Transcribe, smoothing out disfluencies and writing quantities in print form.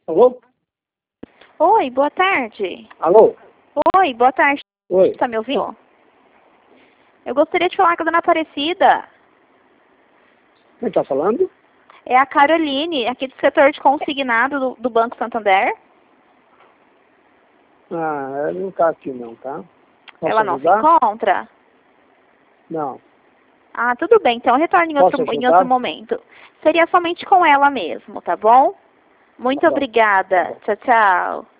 Alô? Oi, boa tarde. Alô? Oi, boa tarde. Oi. Tá me ouvindo? Eu gostaria de falar com a dona Aparecida. Quem está falando? É a Caroline, aqui do setor de consignado do Banco Santander. Ah, ela não está aqui não, tá? Posso Ela não se ajudar? encontra? Não. Ah, tudo bem, então retorne em Posso em ajudar? outro momento. Seria somente com ela mesmo, tá bom? Muito Tá bom. obrigada. Tá bom. Tchau, tchau.